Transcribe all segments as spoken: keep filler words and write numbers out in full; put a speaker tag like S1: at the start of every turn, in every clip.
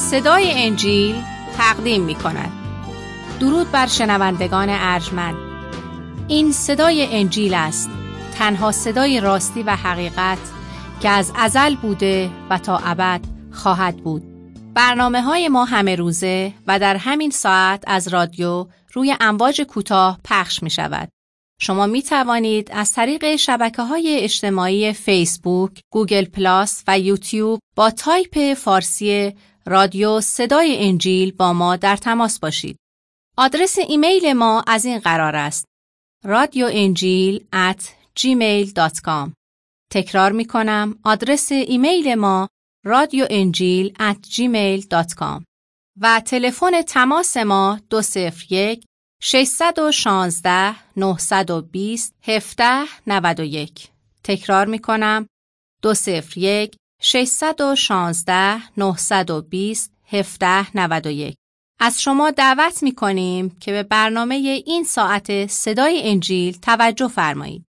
S1: صدای انجیل تقدیم می کند. درود بر شنوندگان ارجمند. این صدای انجیل است، تنها صدای راستی و حقیقت که از ازل بوده و تا ابد خواهد بود. برنامه های ما همه روزه و در همین ساعت از رادیو روی امواج کوتاه پخش می شود. شما می توانید از طریق شبکه‌های اجتماعی فیسبوک، گوگل پلاس و یوتیوب با تایپ فارسی رادیو صدای انجیل با ما در تماس باشید. آدرس ایمیل ما از این قرار است: رادیو انجیل ات جیمیل دات کام. تکرار می کنم، آدرس ایمیل ما رادیو انجیل ات جیمیل دات کام و تلفن تماس ما دو صفر یک ششصد و شانزده نهصد و بیست هفده نود و یک. تکرار می کنم، دو صفر یک ششصد و شانزده نهصد و بیست هفده نود و یک. از شما دعوت می کنیم که به برنامه این ساعت صدای انجیل توجه فرمایید.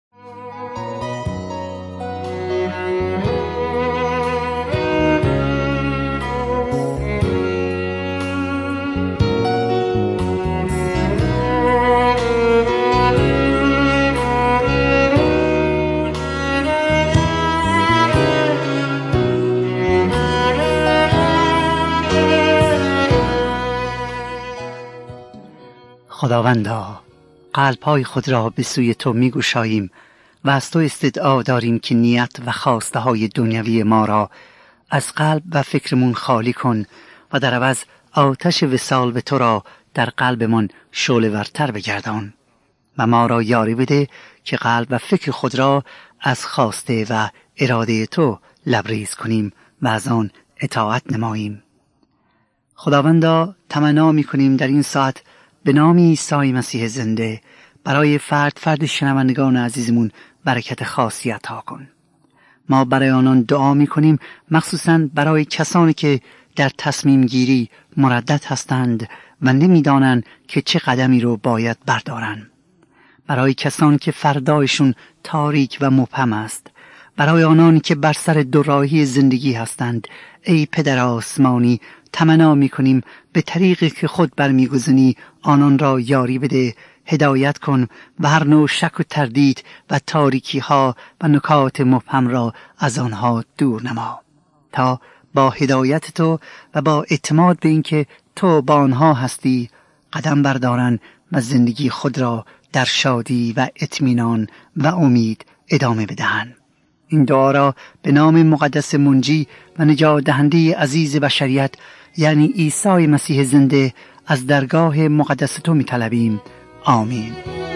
S2: خداوندا، قلب‌های خود را به سوی تو می‌گشاییم و از تو استدعا داریم که نیت و خواسته های دنیوی ما را از قلب و فکرمون خالی کن و در عوض آتش وصال به تو را در قلبمان شعله‌ورتر بگردان و ما را یاری بده که قلب و فکر خود را از خواسته و اراده تو لبریز کنیم و از آن اطاعت نماییم. خداوندا، تمنا می‌کنیم در این ساعت به نام عیسی مسیح زنده برای فرد فرد شنوندگان عزیزمون برکت خاصی عطا کن. ما برای آنان دعا می‌کنیم، مخصوصاً برای کسانی که در تصمیم گیری مردد هستند و نمی‌دانند که چه قدمی رو باید بردارن. برای کسانی که فردایشون تاریک و مبهم است، برای آنانی که بر سر دوراهی زندگی هستند، ای پدر آسمانی، تمنا می‌کنیم به طریقی که خود برمی‌گزینی آنان را یاری بده، هدایت کن و هر نوع شک و تردید و تاریکی‌ها و نکات مبهم را از آنها دور نما، تا با هدایت تو و با اعتماد به اینکه تو با آنها هستی قدم بردارن و زندگی خود را در شادی و اطمینان و امید ادامه بدهند. این دعا را به نام مقدس منجی و نجات دهنده عزیز بشریت یعنی عیسی مسیح زنده از درگاه مقدس تو می طلبیم. آمین.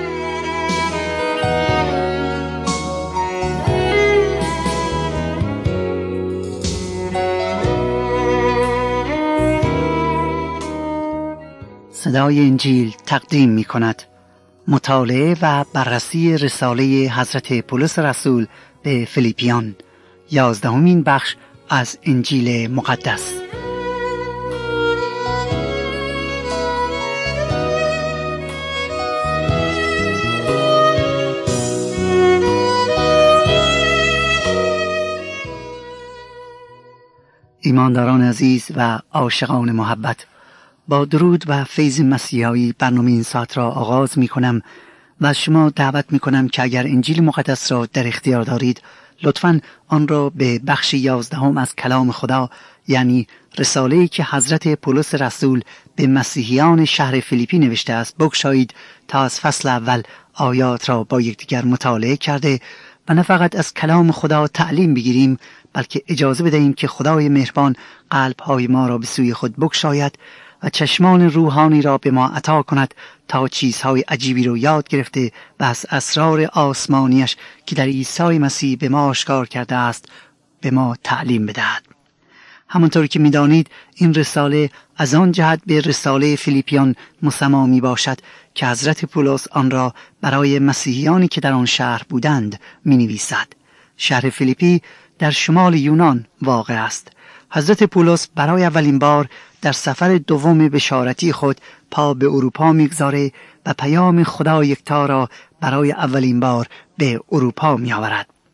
S2: صدای انجیل تقدیم می کند مطالعه و بررسی رساله حضرت پولس رسول به فیلیپیان، یازدهمین بخش از انجیل مقدس. ایمانداران عزیز و عاشقان محبت، با درود و فیض مسیحایی برنامه این ساعت را آغاز می کنم و از شما دعوت می کنم که اگر انجیل مقدس را در اختیار دارید لطفاً آن را به بخش یازدهم از کلام خدا، یعنی رساله‌ای که حضرت پولس رسول به مسیحیان شهر فیلیپی نوشته است، بگشایید تا از فصل اول آیات را با یکدیگر مطالعه کرده و نه فقط از کلام خدا تعلیم بگیریم، بلکه اجازه بدهیم که خدای مهربان قلب‌های ما را به سوی خود بگشاید و چشمان روحانی را به ما عطا کند تا چیزهای عجیبی رو یاد گرفته و از اسرار آسمانیش که در عیسی مسیح به ما آشکار کرده است به ما تعلیم بدهد. همانطور که می‌دانید این رساله از آن جهت به رساله فیلیپیان مسما می باشد که حضرت پولس آن را برای مسیحیانی که در آن شهر بودند می نویسد. شهر فیلیپی در شمال یونان واقع است. حضرت پولس برای اولین بار در سفر دوم بشارتی خود پا به اروپا میگذاره و پیام خدا یکتا را برای اولین بار به اروپا می آورد.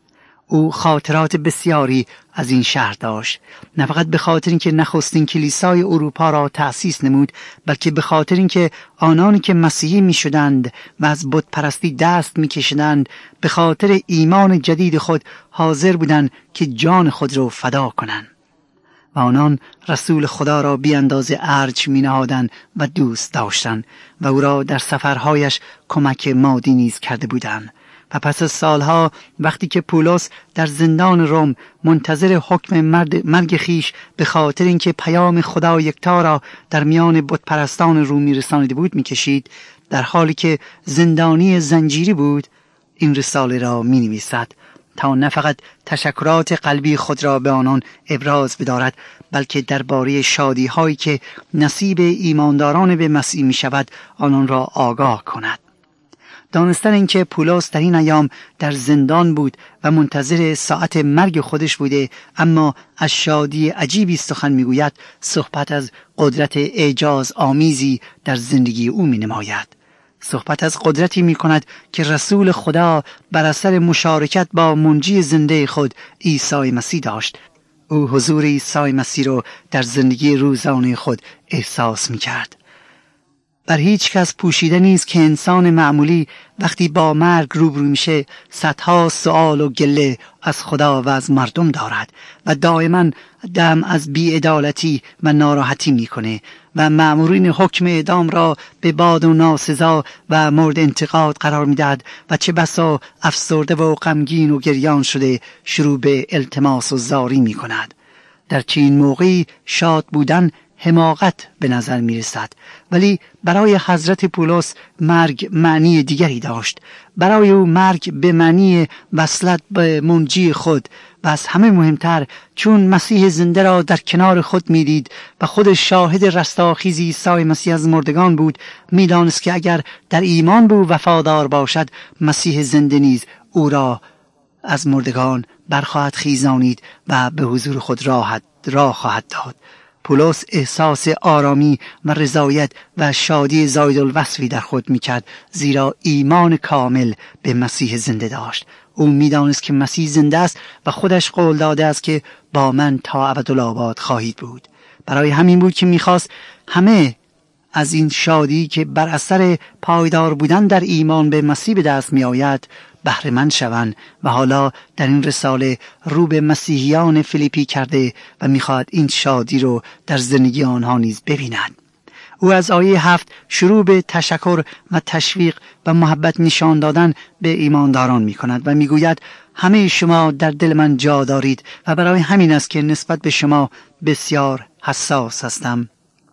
S2: او خاطرات بسیاری از این شهر داشت، نه فقط به خاطر اینکه نخستین کلیسای اروپا را تأسیس نمود، بلکه به خاطر اینکه آنانی که مسیحی می شدند و از بت پرستی دست می کشیدند به خاطر ایمان جدید خود حاضر بودند که جان خود را فدا کنند و آنان رسول خدا را بی اندازه ارج می نهادند و دوست داشتند و او را در سفرهایش کمک مادی نیز کرده بودند. و پس از سالها وقتی که پولس در زندان روم منتظر حکم مرگ خیش به خاطر اینکه پیام خدا یکتا را در میان بت پرستان رومی رسانیده بود میکشید، در حالی که زندانی زنجیری بود، این رساله را می نویسد تا نه فقط تشکرات قلبی خود را به آنان ابراز بدارد، بلکه درباره شادی هایی که نصیب ایمانداران به مسیح می شود آنان را آگاه کند. دانستن اینکه پولس در این ایام در زندان بود و منتظر ساعت مرگ خودش بوده، اما از شادی عجیبی سخن میگوید، صحبت از قدرت اعجاز آمیزی در زندگی او می نماید. صحبت از قدرتی می کند که رسول خدا بر اثر مشارکت با منجی زنده خود عیسی مسیح داشت. او حضور عیسی مسیح را در زندگی روزانه خود احساس می کرد. بر هیچ کس پوشیده نیست که انسان معمولی وقتی با مرگ روبرو میشه صدها سوال و گله از خدا و از مردم دارد و دائما دم از بی‌عدالتی و ناراحتی میکنه و مأمورین حکم اعدام را به باد و ناسزا و مورد انتقاد قرار میدهد و چه بسا افسرده و غمگین و گریان شده شروع به التماس و زاری میکند. در چنین موقعی شاد بودن حماقت به نظر می رسد، ولی برای حضرت پولس مرگ معنی دیگری داشت. برای او مرگ به معنی وصلت به منجی خود و از همه مهمتر چون مسیح زنده را در کنار خود می دید و خود شاهد رستاخیز عیسی مسیح از مردگان بود، می دانست که اگر در ایمان به او وفادار باشد مسیح زنده نیز او را از مردگان برخواهد خیزانید و به حضور خود راه راه خواهد داد. پولس احساس آرامی و رضایت و شادی زائد الوصفی در خود میکرد، زیرا ایمان کامل به مسیح زنده داشت. او میدانست که مسیح زنده است و خودش قول داده است که با من تا ابدالآباد خواهید بود. برای همین بود که میخواست همه از این شادی که بر اثر پایدار بودن در ایمان به مسیح به دست میآید بهره مند شوند و حالا در این رساله رو به مسیحیان فیلیپی کرده و میخواهد این شادی رو در زندگی آنها نیز ببیند. او از آیه هفت شروع به تشکر و تشویق و محبت نشان دادن به ایمانداران میکند و میگوید همه شما در دل من جا دارید و برای همین است که نسبت به شما بسیار حساس هستم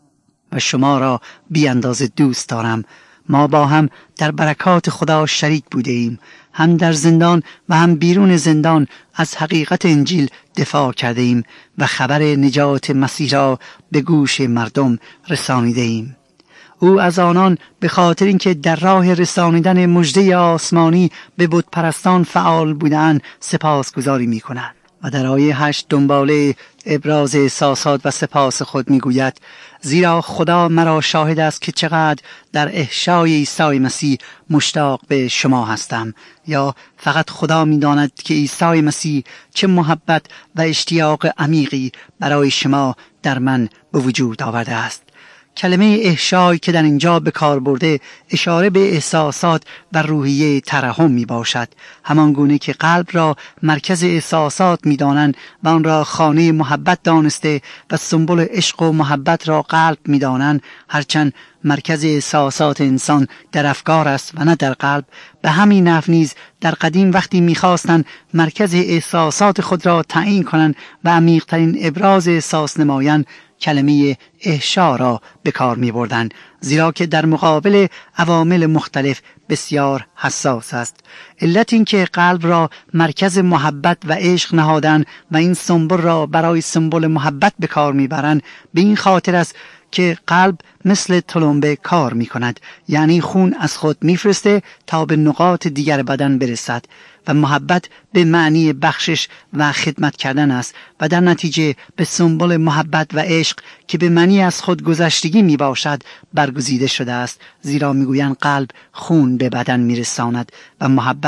S2: و شما را بی اندازه دوست دارم. ما با هم در برکات خدا شریک بوده ایم، هم در زندان و هم بیرون زندان از حقیقت انجیل دفاع کرده ایم و خبر نجات مسیح را به گوش مردم رسانیده ایم. او از آنان به خاطر اینکه در راه رسانیدن مژده آسمانی به بت پرستان فعال بودند سپاسگزاری می کند و در آیه هشت دنباله ابراز احساسات و سپاس خود میگوید زیرا خدا مرا شاهد است که چقدر در احشای عیسی مسیح مشتاق به شما هستم، یا فقط خدا میداند که عیسی مسیح چه محبت و اشتیاق عمیقی برای شما در من به وجود آورده است. کلمه احشای که در اینجا به کار برده اشاره به احساسات و روحیه ترحم می باشد، همان گونه که قلب را مرکز احساسات می دانند و آن را خانه محبت دانسته و سمبل عشق و محبت را قلب می دانند، هرچند مرکز احساسات انسان در افکار است و نه در قلب، به همین نحو نیز در قدیم وقتی می‌خواستند مرکز احساسات خود را تعیین کنند و عمیق‌ترین ابراز احساس نمایند کلمه احشا را به کار می بردن، زیرا که در مقابل عوامل مختلف بسیار حساس است. علت این که قلب را مرکز محبت و عشق نهادن و این سمبل را برای سمبل محبت به کار می برند به این خاطر است که قلب مثل تلمبه کار می کند، یعنی خون از خود می فرسته تا به نقاط دیگر بدن برسد و محبت به معنی بخشش و خدمت کردن است و در نتیجه به سمبل محبت و عشق که به معنی از خود گذشتگی می باشد برگزیده شده است، زیرا می گویند قلب خون به بدن می رساند و محبت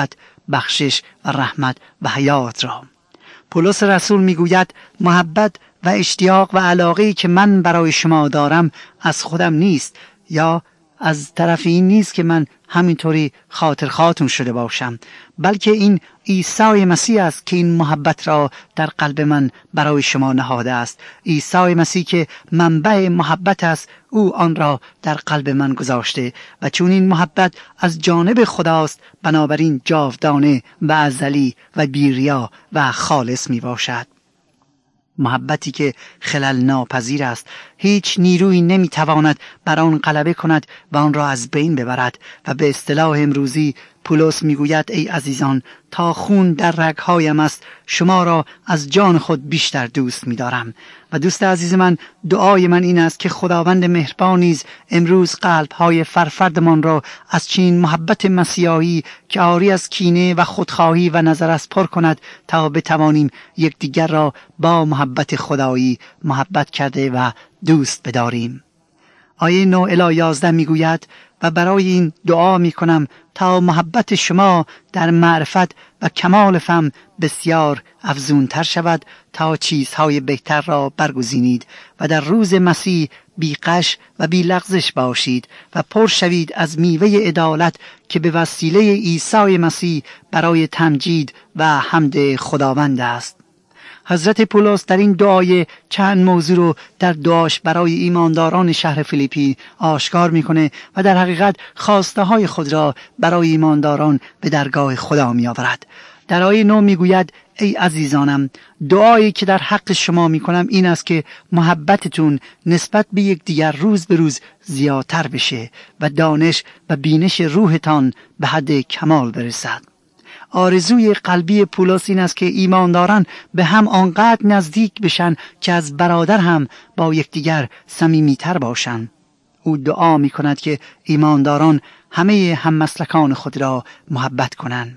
S2: بخشش و رحمت و حیات را. پولس رسول میگوید محبت و اشتیاق و علاقه‌ای که من برای شما دارم از خودم نیست، یا از طرف این نیست که من همینطوری خاطر خاطون شده باشم، بلکه این عیسی مسیح است که این محبت را در قلب من برای شما نهاده است. عیسی مسیح که منبع محبت است، او آن را در قلب من گذاشته و چون این محبت از جانب خداست، بنابراین جاودانه و ازلی و بی‌ریا و خالص می باشد. محبتی که خلل ناپذیر است، هیچ نیرویی نمیتواند بر آن غلبه کند و آن را از بین ببرد و به اصطلاح امروزی پولس میگوید ای عزیزان، تا خون در رگهایم است شما را از جان خود بیشتر دوست می‌دارم. و دوست عزیز من، دعای من این است که خداوند مهربان نیز امروز قلب‌های فرفردمان را از چنین محبت مسیحایی که عاری از کینه و خودخواهی و نظر است پر کند تا بتوانیم یکدیگر را با محبت خدایی محبت کرده و دوست بداریم. آیه نه الی یازده میگوید و برای این دعا میکنم تا محبت شما در معرفت و کمال فهم بسیار افزونتر شود تا چیزهای بهتر را برگزینید و در روز مسیح بی غش و بی لغزش باشید و پر شوید از میوه عدالت که به وسیله عیسی مسیح برای تمجید و حمد خداوند است. حضرت پولس در این دعای چند موضوع رو در دعاش برای ایمانداران شهر فیلیپی آشکار میکنه و در حقیقت خواسته های خود را برای ایمانداران به درگاه خدا می آورد. در آیه نه میگوید ای عزیزانم، دعایی که در حق شما میکنم این است که محبتتون نسبت به یکدیگر روز به روز زیادتر بشه و دانش و بینش روحتان به حد کمال برسد. آرزوی قلبی پولس این است که ایمانداران به هم آنقدر نزدیک بشن که از برادر هم با یکدیگر صمیمیتر باشن. او دعا می کند که ایمانداران همه هم مسلکان خود را محبت کنند.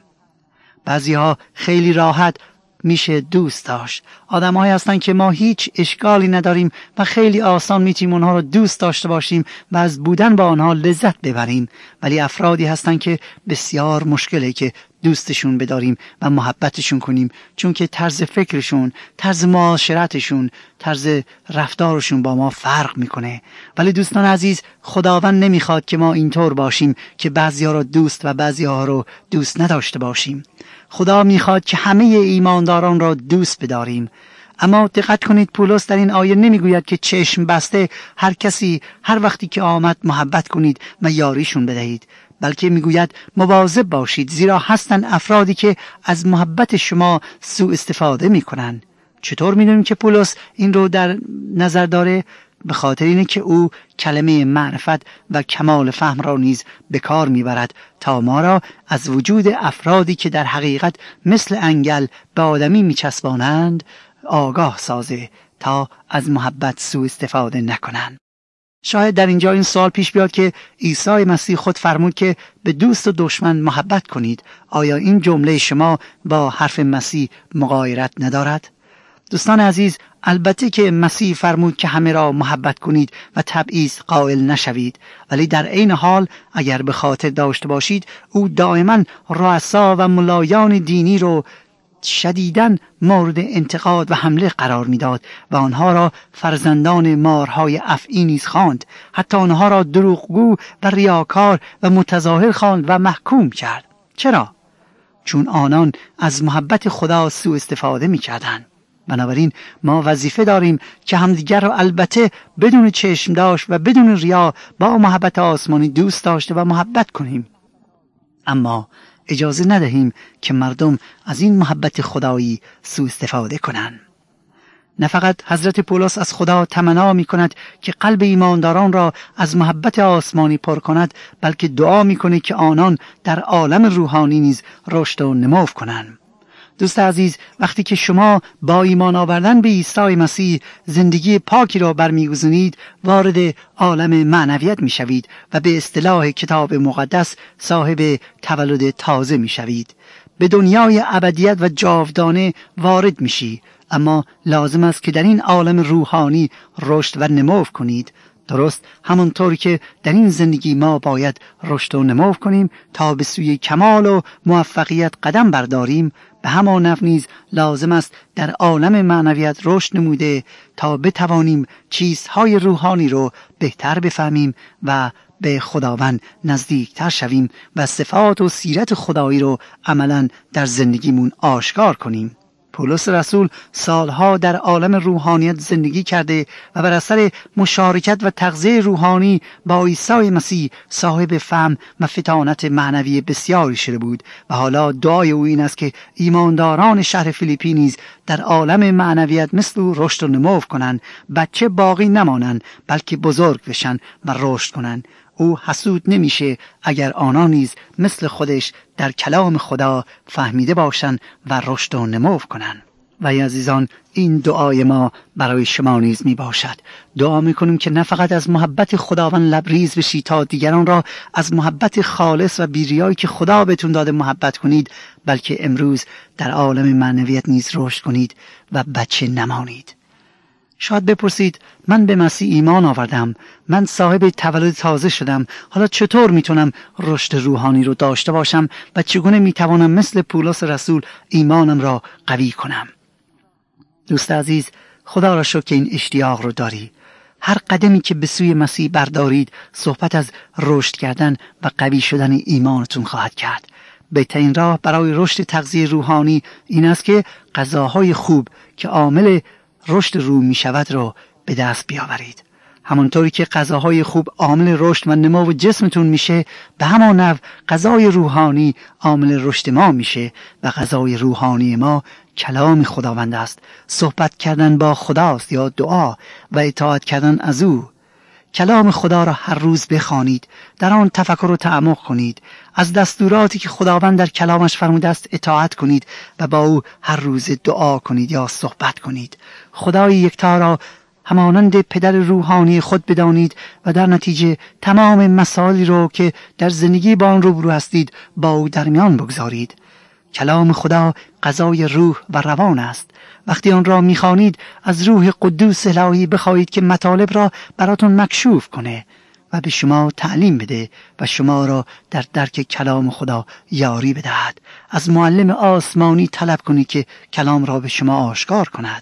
S2: بعضیها خیلی راحت میشه دوست داشت. آدم‌هایی هستن که ما هیچ اشکالی نداریم و خیلی آسان میتونیم اونها رو دوست داشته باشیم و از بودن با آنها لذت ببریم، ولی افرادی هستن که بسیار مشکله که دوستشون بداریم و محبتشون کنیم، چون که طرز فکرشون، طرز معاشرتشون، طرز رفتارشون با ما فرق میکنه. ولی دوستان عزیز، خداوند نمیخواد که ما اینطور باشیم که بعضیا رو دوست و بعضیا رو دوست نداشته باشیم. خدا میخواد که همه ایمانداران را دوست بداریم. اما دقت کنید، پولس در این آیه نمیگوید که چشم بسته هر کسی هر وقتی که آمد محبت کنید و یاریشون بدهید، بلکه میگوید مواظب باشید، زیرا هستن افرادی که از محبت شما سوء استفاده میکنن. چطور میدونیم که پولس این رو در نظر داره؟ به خاطر اینه که او کلمه معرفت و کمال فهم را نیز به کار میبرد تا ما را از وجود افرادی که در حقیقت مثل انگل به آدمی میچسبانند آگاه سازه تا از محبت سوء استفاده نکنند. شاید در اینجا این سوال پیش بیاد که عیسی مسیح خود فرمود که به دوست و دشمن محبت کنید. آیا این جمله شما با حرف مسیح مغایرت ندارد؟ دوستان عزیز، البته که مسیح فرمود که همه را محبت کنید و تبعیض قائل نشوید، ولی در عین حال اگر به خاطر داشته باشید او دائما رؤسا و ملایان دینی رو شدیداً مورد انتقاد و حمله قرار میداد و آنها را فرزندان مارهای افعی نیز خواند. حتی آنها را دروغگو و ریاکار و متظاهر خواند و محکوم کرد. چرا؟ چون آنان از محبت خدا سوء استفاده میکردند. بنابراین ما وظیفه داریم که همدیگر را البته بدون چشم داشت و بدون ریا با محبت آسمانی دوست داشته و محبت کنیم، اما اجازه ندهیم که مردم از این محبت خدایی سوء استفاده کنند. نه فقط حضرت پولس از خدا تمنا می کند که قلب ایمانداران را از محبت آسمانی پر کند، بلکه دعا می کند که آنان در عالم روحانی نیز رشد و نمو کنند. دوست عزیز، وقتی که شما با ایمان آوردن به عیسی مسیح زندگی پاکی را برمیگزینید، وارد عالم معنویت میشوید و به اصطلاح کتاب مقدس صاحب تولد تازه میشوید. به دنیای ابدیت و جاودانه وارد میشی، اما لازم است که در این عالم روحانی رشد و نمو کنید. درست همونطوری که در این زندگی ما باید رشد و نمو کنیم تا به سوی کمال و موفقیت قدم برداریم، به همان نحو نیز لازم است در عالم معنویت رشد نموده تا بتوانیم چیزهای روحانی رو بهتر بفهمیم و به خداوند نزدیکتر شویم و صفات و سیرت خدایی رو عملاً در زندگیمون آشکار کنیم. پولس رسول سالها در عالم روحانیت زندگی کرده و بر اثر مشارکت و تغذیه روحانی با عیسی مسیح صاحب فهم و فطانت معنوی بسیاری شده بود و حالا دعای او این است که ایمانداران شهر فیلیپی نیز در عالم معنویت مثل او رشد و نمو کنند، بچه باقی نمانند بلکه بزرگ بشن و رشد کنند. او حسود نمیشه اگر آنها نیز مثل خودش در کلام خدا فهمیده باشند و رشد و نمو کنند. و ای عزیزان، این دعای ما برای شما نیز می باشد. دعا می کنیم که نه فقط از محبت خداوند لبریز بشید تا دیگران را از محبت خالص و بی‌ریایی که خدا بهتون داده محبت کنید، بلکه امروز در عالم معنویت نیز رشد کنید و بچه نمانید. شاید بپرسید من به مسیح ایمان آوردم، من صاحب تولد تازه شدم، حالا چطور میتونم رشد روحانی رو داشته باشم و چگونه میتوانم مثل پولس رسول ایمانم را قوی کنم؟ دوست عزیز، خدا را شکر که این اشتیاق رو داری. هر قدمی که به سوی مسیح بردارید صحبت از رشد کردن و قوی شدن ایمانتون خواهد کرد. بهترین راه برای رشد تغذیه روحانی این است که غذاهای خوب که عامل رشد روح می شود را به دست بیاورید. همانطوری که غذاهای خوب عامل رشد و نمو جسمتون میشه، به همان نحو غذای روحانی عامل رشد ما میشه و غذای روحانی ما کلام خداوند است. صحبت کردن با خداست یا دعا و اطاعت کردن از او. کلام خدا را هر روز بخوانید، در آن تفکر و تعمق کنید، از دستوراتی که خداوند در کلامش فرموده است اطاعت کنید و با او هر روز دعا کنید یا صحبت کنید. خدای یکتا را همانند پدر روحانی خود بدانید و در نتیجه تمام مسائلی رو که در زندگی با آن روبرو هستید با او در میان بگذارید. کلام خدا غذای روح و روان است. وقتی آن را میخوانید از روح قدوس الهی بخواهید که مطالب را براتون مکشوف کنه و به شما تعلیم بده و شما را در درک کلام خدا یاری بدهد. از معلم آسمانی طلب کنید که کلام را به شما آشکار کند.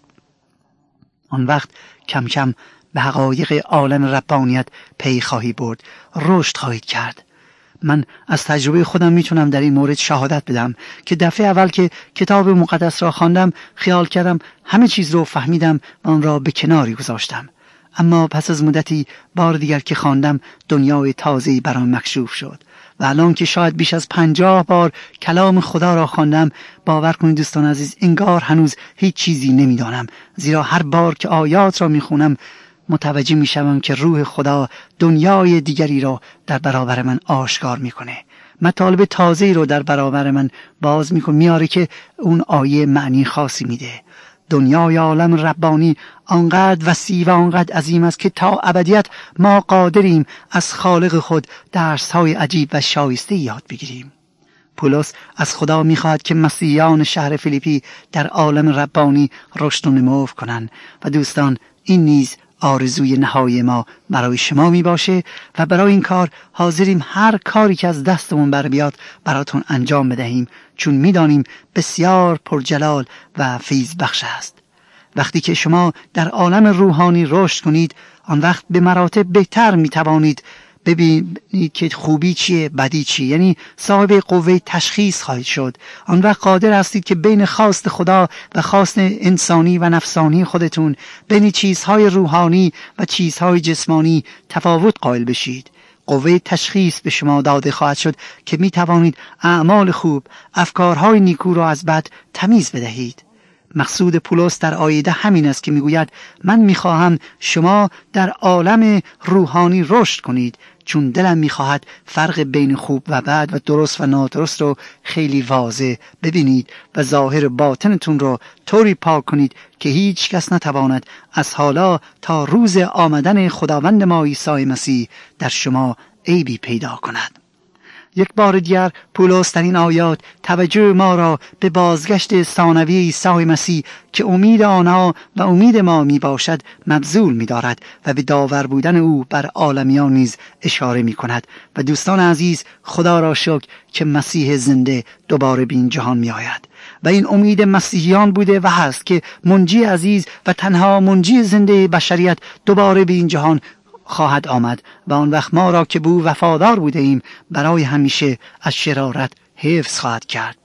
S2: آن وقت کم کم به حقایق عالم ربانیت پی خواهی برد، رشد خواهید کرد. من از تجربه خودم میتونم در این مورد شهادت بدم که دفعه اول که کتاب مقدس را خواندم خیال کردم همه چیز رو فهمیدم و آن را به کناری گذاشتم. اما پس از مدتی بار دیگر که خواندم دنیای تازه‌ای برام مکشوف شد و الان که شاید بیش از پنجاه بار کلام خدا را خواندم، باور کنید دوستان عزیز انگار هنوز هیچ چیزی نمیدانم، زیرا هر بار که آیات را میخونم متوجه میشم که روح خدا دنیای دیگری را در برابر من آشکار میکنه، مطالب تازه‌ای رو در برابر من باز میکنه، میاره که اون آیه معنی خاصی میده. دنیای عالم ربانی آنقدر وسیع و آنقدر عظیم است که تا ابدیت ما قادریم از خالق خود درس‌های عجیب و شایسته یاد بگیریم. پولس از خدا میخواهد که مسیحیان شهر فیلیپی در عالم ربانی رشد و نمو کنند و دوستان این نیز آرزوی نهایی ما برای شما می باشه و برای این کار حاضریم هر کاری که از دستمون بر بیاد براتون انجام بدهیم، چون می دانیم بسیار پرجلال و فیض بخش است. وقتی که شما در عالم روحانی رشد کنید، آن وقت به مراتب بهتر می توانید ببینید که خوبی چیه، بدی چیه، یعنی صاحب قوه تشخیص خواهید شد. آن وقت قادر هستید که بین خواست خدا و خواست انسانی و نفسانی خودتون، بین چیزهای روحانی و چیزهای جسمانی تفاوت قائل بشید. قوه تشخیص به شما داده خواهد شد که می توانید اعمال خوب، افکارهای نیکو را از بد تمیز بدهید. مقصود پولس در آیه ده همین است که میگوید من میخواهم شما در عالم روحانی رشد کنید، چون دلم میخواهد فرق بین خوب و بد و درست و نادرست رو خیلی واضح ببینید و ظاهر باطنتون رو طوری پاک کنید که هیچ کس نتواند از حالا تا روز آمدن خداوند ما عیسی مسیح در شما عیبی پیدا کند. یک بار دیگر پولس در این آیات توجه ما را به بازگشت ثانوی عیسی مسیح که امید آنها و امید ما می باشد مبذول می دارد و به داور بودن او بر عالمیان نیز اشاره می کند. و دوستان عزیز، خدا را شکر که مسیح زنده دوباره به این جهان می آید و این امید مسیحیان بوده و هست که منجی عزیز و تنها منجی زنده بشریت دوباره به این جهان خواهد آمد و آن وقت ما را که به او وفادار بوده ایم برای همیشه از شرارت حفظ خواهد کرد.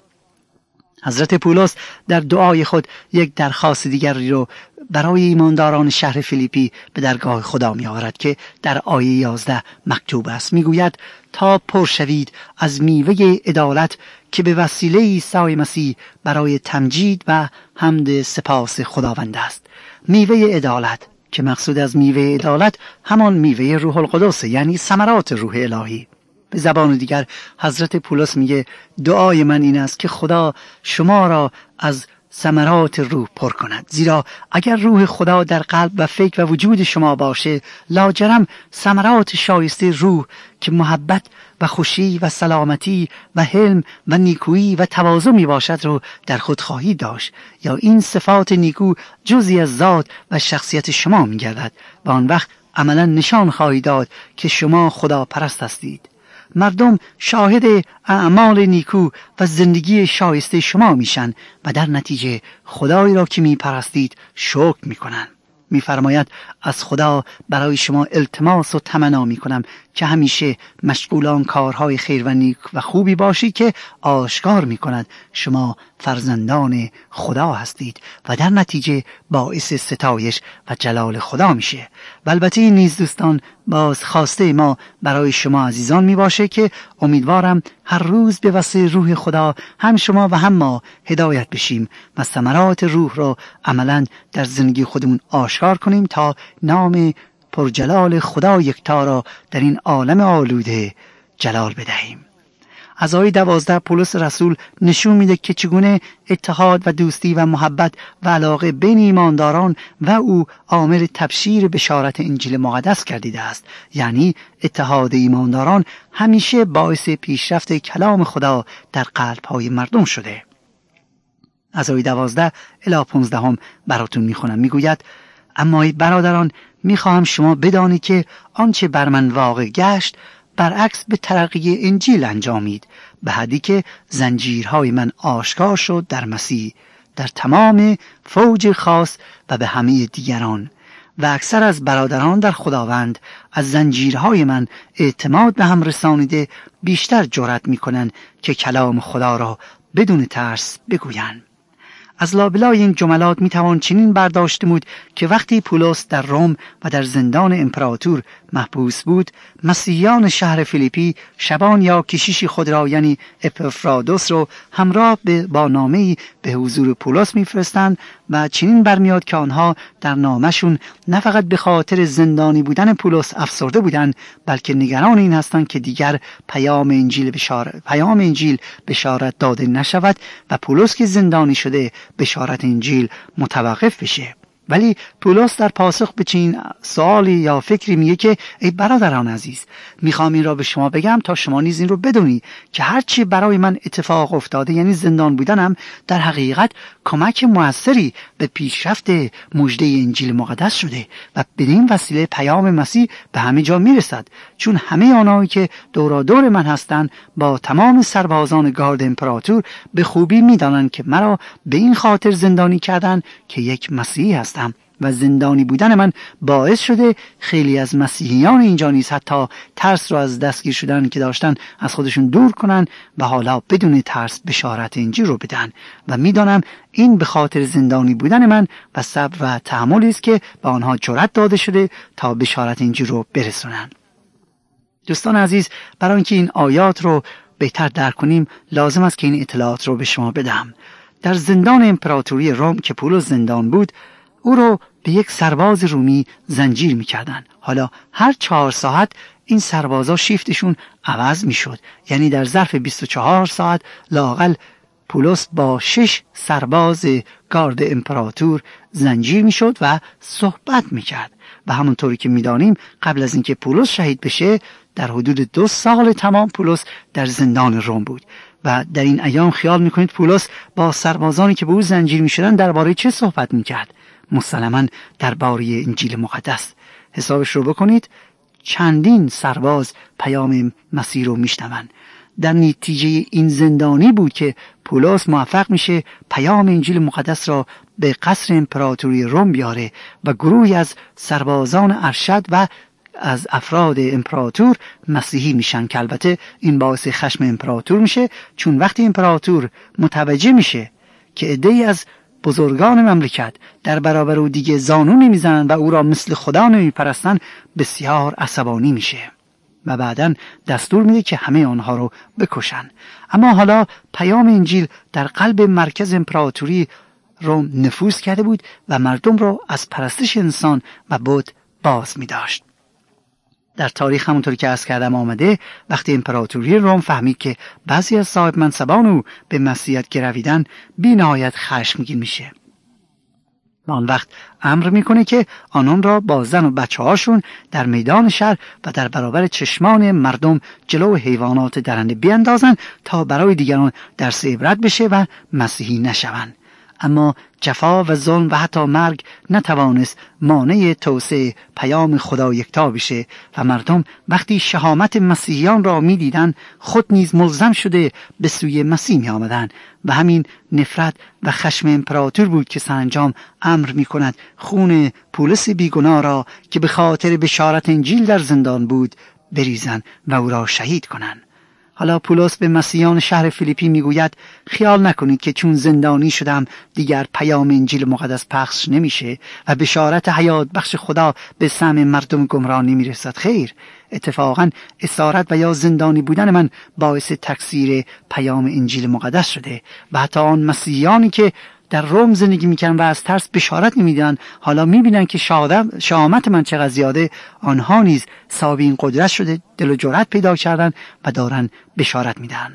S2: حضرت پولس در دعای خود یک درخواست دیگری رو برای ایمانداران شهر فیلیپی به درگاه خدا می آورد که در آیه یازده مکتوب است. می گوید تا پر شوید از میوه عدالت که به وسیله عیسی مسیح برای تمجید و حمد سپاس خداوند است. میوه عدالت که مقصود از میوه عدالت همان میوه روح القدس، یعنی ثمرات روح الهی. به زبان دیگر حضرت پولس میگه دعای من این است که خدا شما را از ثمرات روح پر کند، زیرا اگر روح خدا در قلب و فکر و وجود شما باشه لاجرم ثمرات شایسته روح که محبت و خوشی و سلامتی و حلم و نیکویی و تواضع می باشد رو در خود خواهی داشت، یا این صفات نیکو جزئی از ذات و شخصیت شما می گردد و آن وقت عملا نشان خواهی داد که شما خدا پرست هستید. مردم شاهد اعمال نیکو و زندگی شایسته شما میشن و در نتیجه خدایی را که میپرستید شکر میکنن. میفرماید از خدا برای شما التماس و تمنا میکنم که همیشه مشغولان کارهای خیر و نیک و خوبی باشید که آشکار میکند شما فرزندان خدا هستید و در نتیجه باعث ستایش و جلال خدا میشه. و البته این نیز دوستان باز خواسته ما برای شما عزیزان میباشه که امیدوارم هر روز به وسیله روح خدا هم شما و هم ما هدایت بشیم و ثمرات روح را عملا در زندگی خودمون آشکار کنیم تا نام پرجلال خدا یکتا را در این عالم آلوده جلال بدهیم. از آیه دوازده پولس رسول نشون میده که چگونه اتحاد و دوستی و محبت و علاقه بین ایمانداران و او عامل تبشیر بشارت انجیل مقدس گردیده است. یعنی اتحاد ایمانداران همیشه باعث پیشرفت کلام خدا در قلب‌های مردم شده. از آیه دوازده الی پانزده هم براتون میخونم. میگوید اما ای برادران میخواهم شما بدانید که آنچه بر من واقع گشت برعکس به ترقی انجیل انجامید، به حدی که زنجیرهای من آشکار شد در مسیح در تمام فوج خاص و به همه دیگران. و اکثر از برادران در خداوند از زنجیرهای من اعتماد به هم رسانیده بیشتر جرأت میکنند که کلام خدا را بدون ترس بگویند. از لابلای این جملات میتوان چنین برداشت بود که وقتی پولس در روم و در زندان امپراتور محبوس بود، مسیحیان شهر فیلیپی شبان یا کشیشی خود را یعنی اپافرادیتوس رو همراه با نامه‌ای به حضور پولس میفرستند و چنین برمیاد که آنها در نامشون نه فقط به خاطر زندانی بودن پولس افسرده بودند، بلکه نگران این هستند که دیگر پیام انجیل بشارت پیام انجیل بشارت داده نشود و پولس که زندانی شده بشارت انجیل متوقف بشه. ولی پولس در پاسخ به چنین سوالی یا فکری میگه که ای برادران عزیز، میخوام این را به شما بگم تا شما نیز این رو بدونی که هرچی برای من اتفاق افتاده، یعنی زندان بودنم، در حقیقت کمک موثری به پیشرفت مژده انجیل مقدس شده و بدین وسیله پیام مسیح به همه جا میرسد، چون همه آنهایی که دورا دور من هستند با تمام سربازان گارد امپراتور به خوبی میدانند که مرا به این خاطر زندانی کردند که یک مسیحی هستم و زندانی بودن من باعث شده خیلی از مسیحیان اینجا نیز حتی ترس رو از دستگیر شدن که داشتن از خودشون دور کنن و حالا بدون ترس بشارت انجیل رو بدن و میدانم این به خاطر زندانی بودن من و صبر و تحملی است که به آنها جرأت داده شده تا بشارت انجیل رو برسونن. دوستان عزیز، برای اینکه این آیات رو بهتر درک کنیم لازم است که این اطلاعات رو به شما بدم. در زندان امپراتوری روم که پولس زندان بود، او رو به یک سرباز رومی زنجیر می‌کردند. حالا هر چهار ساعت این سربازا شیفتشون عوض می‌شد، یعنی در ظرف بیست و چهار ساعت لااقل پولس با شش سرباز گارد امپراتور زنجیر می‌شد و صحبت می‌کرد. و همونطوری که می‌دانیم قبل از اینکه پولس شهید بشه، در حدود دو سال تمام پولس در زندان روم بود و در این ایام خیال میکنید پولس با سربازانی که به او زنجیر میشدن درباره چه صحبت میکرد؟ مسلماً درباره انجیل مقدس. حسابش رو بکنید، چندین سرباز پیام مسیح رو میشنون. در نتیجه این زندانی بود که پولس موفق میشه پیام انجیل مقدس را به قصر امپراتوری روم بیاره و گروهی از سربازان ارشد و از افراد امپراتور مسیحی میشن که البته این باعث خشم امپراتور میشه، چون وقتی امپراتور متوجه میشه که عده‌ای از بزرگان مملکت در برابر او دیگه زانو نمیزنن و او را مثل خدا نمیپرستن، بسیار عصبانی میشه و بعداً دستور میده که همه آنها رو بکشن. اما حالا پیام انجیل در قلب مرکز امپراتوری روم نفوذ کرده بود و مردم را از پرستش انسان و بت باز می‌داشت. در تاریخ همونطور که عرض کردم آمده، وقتی امپراتوری روم فهمید که بعضی از صاحب منصبان او به مسیحیت گرویدن، بی نهایت خشمگین میشه. آن وقت امر میکنه که آنان را با زن و بچه هاشون در میدان شهر و در برابر چشمان مردم جلو حیوانات درنده بیندازن تا برای دیگران درس عبرت بشه و مسیحی نشوند. اما جفا و ظلم و حتی مرگ نتوانست مانع توسعه پیام خدا یکتا بشه و مردم وقتی شهامت مسیحیان را می دیدن خود نیز ملزم شده به سوی مسیح می آمدن و همین نفرت و خشم امپراتور بود که سرانجام امر می کند خون پولس بیگناه را که به خاطر بشارت انجیل در زندان بود بریزن و او را شهید کنند. حالا پولس به مسیحیان شهر فیلیپی میگوید خیال نکنید که چون زندانی شدم دیگر پیام انجیل مقدس پخش نمیشه و بشارت حیات بخش خدا به سمع مردم گمراه نمیرسد. خیر، اتفاقا اسارت و یا زندانی بودن من باعث تکثیر پیام انجیل مقدس شده و حتی آن مسیحیانی که در روم زندگی میکنن و از ترس بشارت نمیدن، حالا میبینن که شهامت من چقدر زیاده، آنها نیز صاحب این قدرت شده، دل و جرأت پیدا کردن و دارن بشارت میدن.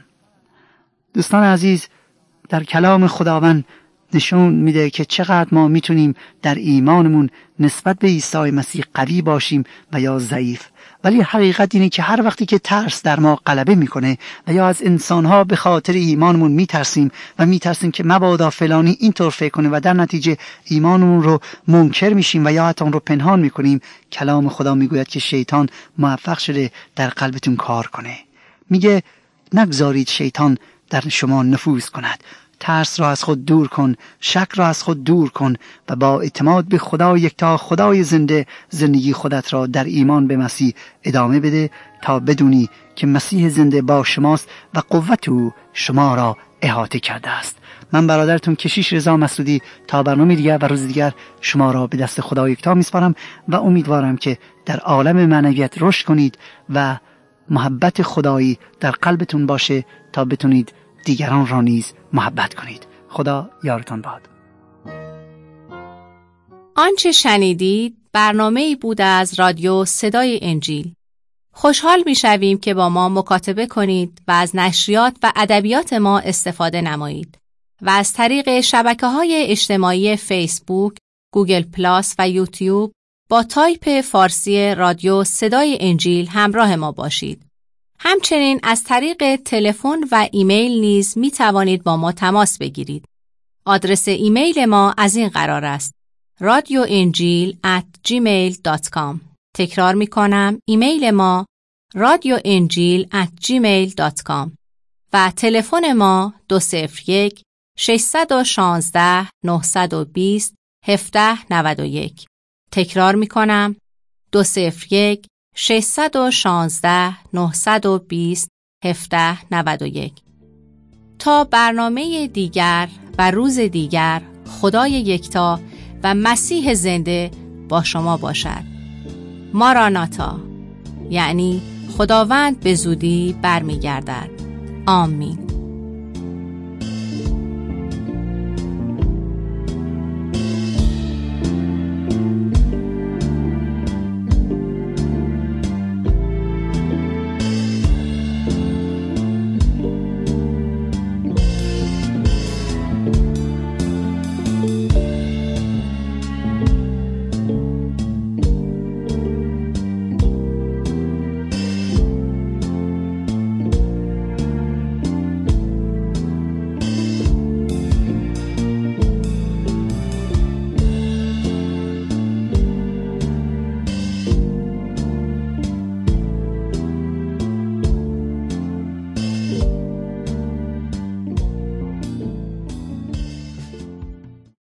S2: دوستان عزیز، در کلام خداوند نشون میده که چقدر ما میتونیم در ایمانمون نسبت به عیسی مسیح قوی باشیم و یا ضعیف. ولی حقیقت اینه که هر وقتی که ترس در ما غلبه میکنه و یا از انسانها به خاطر ایمانمون میترسیم و میترسیم که مبادا فلانی اینطور فکر کنه و در نتیجه ایمانمون رو منکر میشیم و یا حتی اون رو پنهان میکنیم، کلام خدا میگوید که شیطان موفق شده در قلبتون کار کنه. میگه نگذارید شیطان در شما نفوذ کند. ترس را از خود دور کن، شک را از خود دور کن و با اعتماد به خدا یکتا خدای زنده زندگی خودت را در ایمان به مسیح ادامه بده تا بدونی که مسیح زنده با شماست و قوت او شما را احاطه کرده است. من برادرتون کشیش رضا مسعودی تا برنامه دیگر و روز دیگر شما را به دست خدا یکتا میسپارم و امیدوارم که در عالم معنویت رشد کنید و محبت خدایی در قلبتون باشه تا بتونید دیگران را نیز محبت کنید. خدا یارتان باد.
S1: آنچه شنیدید برنامه‌ای بود از رادیو صدای انجیل. خوشحال می‌شویم که با ما مکاتبه کنید و از نشریات و ادبیات ما استفاده نمایید و از طریق شبکه‌های اجتماعی فیسبوک، گوگل پلاس و یوتیوب با تایپ فارسی رادیو صدای انجیل همراه ما باشید. همچنین از طریق تلفن و ایمیل نیز می توانید با ما تماس بگیرید. آدرس ایمیل ما از این قرار است: رادیو انجیل ات جیمیل دات کام. تکرار می کنم، ایمیل ما رادیو انجیل ات جیمیل دات کام و تلفن ما دو صفر یک ششصد و شانزده نهصد و بیست هفده نود و یک. تکرار می کنم، دو صفر یک ششصد و شانزده نهصد و بیست هفده نود و یک. تا برنامه دیگر و روز دیگر، خدای یکتا و مسیح زنده با شما باشد. ماراناتا، یعنی خداوند به زودی برمیگردد. آمین.